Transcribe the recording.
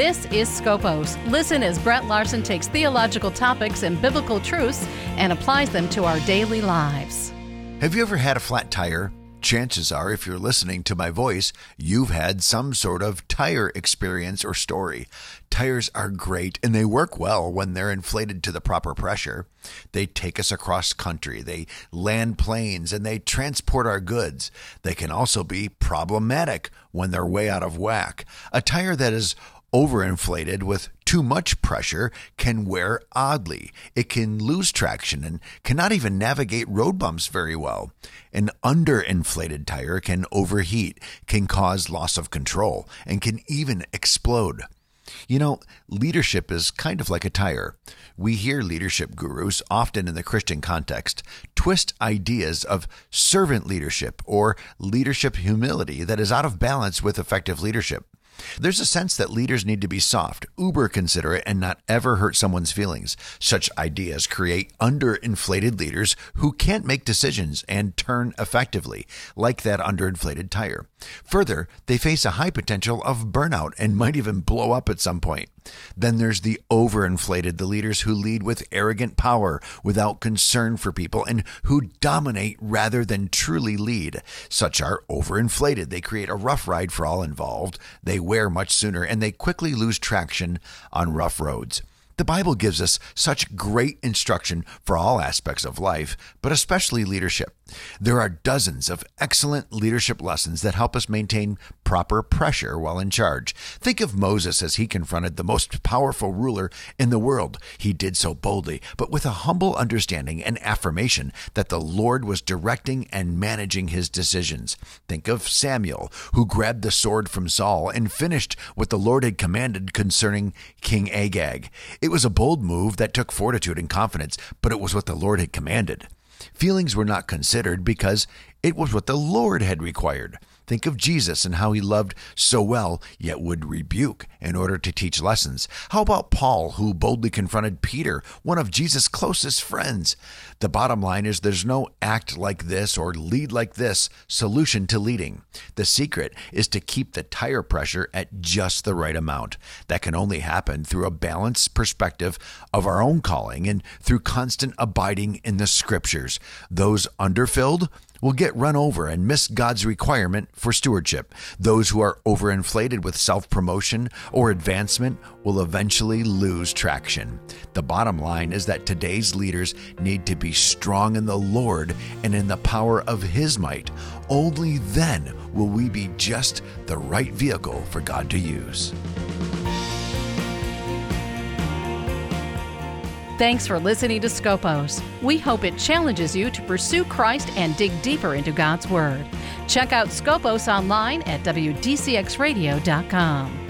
This is Scopos. Listen as Brett Larson takes theological topics and biblical truths and applies them to our daily lives. Have you ever had a flat tire? Chances are, if you're listening to my voice, you've had some sort of tire experience or story. Tires are great, and they work well when they're inflated to the proper pressure. They take us across country, they land planes, and they transport our goods. They can also be problematic when they're way out of whack. A tire that is overinflated with too much pressure can wear oddly. It can lose traction and cannot even navigate road bumps very well. An underinflated tire can overheat, can cause loss of control, and can even explode. You know, leadership is kind of like a tire. We hear leadership gurus, often in the Christian context, twist ideas of servant leadership or leadership humility that is out of balance with effective leadership. There's a sense that leaders need to be soft, uber considerate, and not ever hurt someone's feelings. Such ideas create underinflated leaders who can't make decisions and turn effectively, like that underinflated tire. Further, they face a high potential of burnout and might even blow up at some point. Then there's the overinflated, the leaders who lead with arrogant power without concern for people and who dominate rather than truly lead. Such are overinflated. They create a rough ride for all involved. They wear much sooner and they quickly lose traction on rough roads. The Bible gives us such great instruction for all aspects of life, but especially leadership. There are dozens of excellent leadership lessons that help us maintain proper pressure while in charge. Think of Moses as he confronted the most powerful ruler in the world. He did so boldly, but with a humble understanding and affirmation that the Lord was directing and managing his decisions. Think of Samuel, who grabbed the sword from Saul and finished what the Lord had commanded concerning King Agag. It was a bold move that took fortitude and confidence, but it was what the Lord had commanded. Feelings were not considered because it was what the Lord had required. Think of Jesus and how he loved so well, yet would rebuke in order to teach lessons. How about Paul, who boldly confronted Peter, one of Jesus' closest friends? The bottom line is there's no act like this or lead like this solution to leading. The secret is to keep the tire pressure at just the right amount. That can only happen through a balanced perspective of our own calling and through constant abiding in the scriptures. Those underfilled will get run over and miss God's requirement for stewardship. Those who are overinflated with self-promotion or advancement will eventually lose traction. The bottom line is that today's leaders need to be strong in the Lord and in the power of His might. Only then will we be just the right vehicle for God to use. Thanks for listening to Scopos. We hope it challenges you to pursue Christ and dig deeper into God's Word. Check out Scopos online at WDCXradio.com.